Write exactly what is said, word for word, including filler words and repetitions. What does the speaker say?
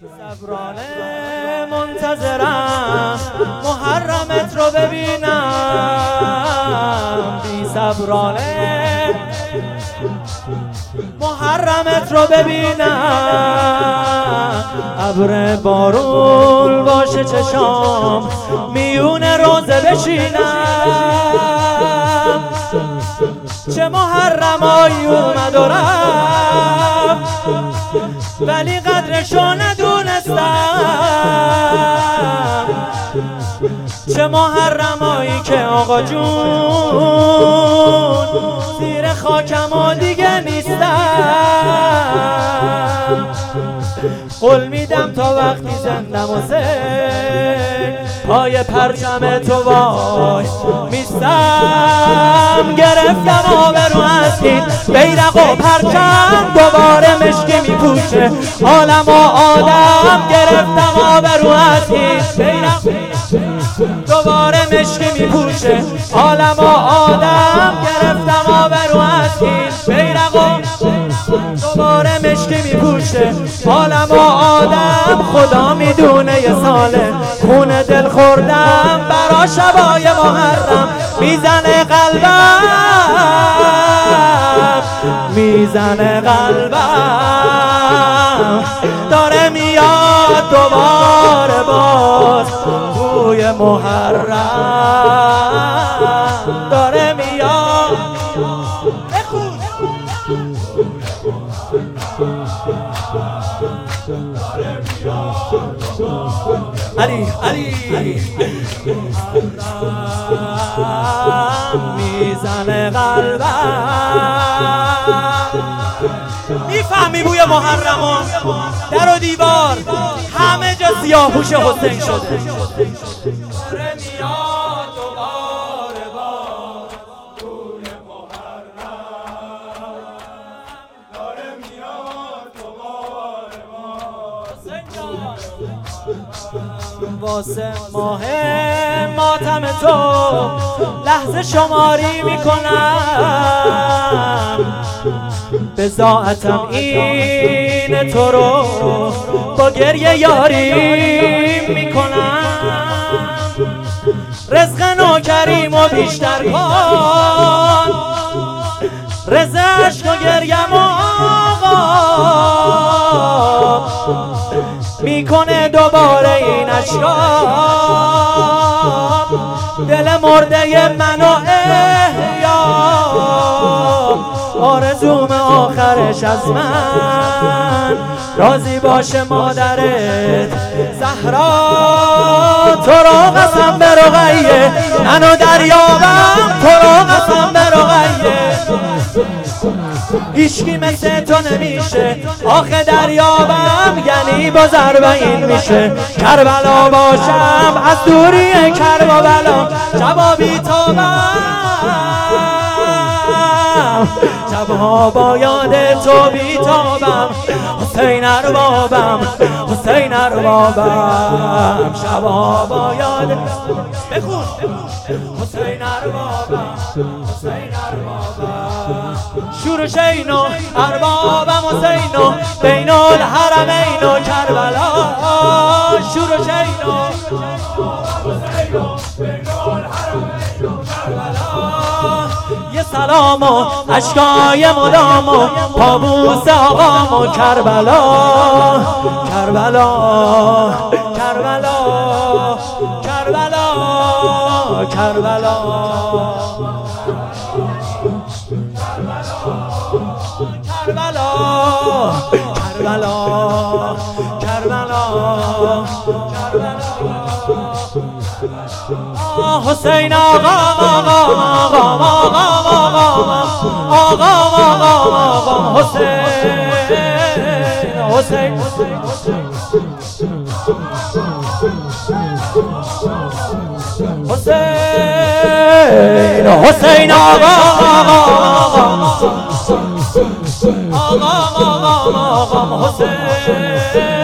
صبرانه منتظرم محرمت رو ببینم، بی صبرانه محرمت رو ببینم. ابر بارون باشه چشام میون روزه بشینم، چه محرمایی اومد و رفت ولی قدرشو ندونستم. چه محرمایی که آقا جون زیر خاکم و دیگه نیستم. قول میدم تا وقتی زندم و زن پای پرچم تو وای میستم. گرفتم آبرو از این بیرق و پرچم دوباره مشکی میپوشه عالم و آدم. گرفتم آبرو از این بیرق دوباره مشکی میپوشه عالم و آدم. گرفتم آبرو از این بیرق دوباره مشکی میپوشه عالم و آدم. خدا میدونه یه ساله خون دل خوردم برا شبای محرم میزنه قلبم، میزنه قلبم. داره میاد دوباره باز توی محرم، داره میاد. بخون علی علی میزنه قلبم. میفهمی بوی محرمو؟ در و دیوار همه جا سیاه‌پوش حسین شده. واسه ماه ماتم تو لحظه شماری میکنم، بضاعتم این تو رو با گریه یاری میکنم. رزق نوکریم و بیشتر کن، رزق عشق و گریم و آقا میکنه دوباره این اشکا. دل مرده منو احیا، آرزوم آخرش از من راضی باشه مادرت زهرا. تو رو قسم به رقیه منو دریابم، تو رو قسم به رقیه هیچکی مثل تو نمیشه. آخه دریابم یعنی با ضربه این میشه. کربلا باشم از دوری کرب و بلا، شبا بیتابم شبها با یاد تو بیتابم. حسین اربابم حسین اربابم شبها با یاد. بخون حسین اربابم حسین اربابم شور شینو اربابم حسینو بین الحرمین و کربلا. شور شینو حسینو بین الحرمین و کربلا. یه سلام و اشکای مدام و پابوس آقام و کربلا. کربلا کربلا کربلا کربلا کربلا کربلا کربلا کربلا. حسین آقام آقام آقام آقام آقام آقام آقام حسین حسین حسین حسین آقام آقام آقام آقام حسین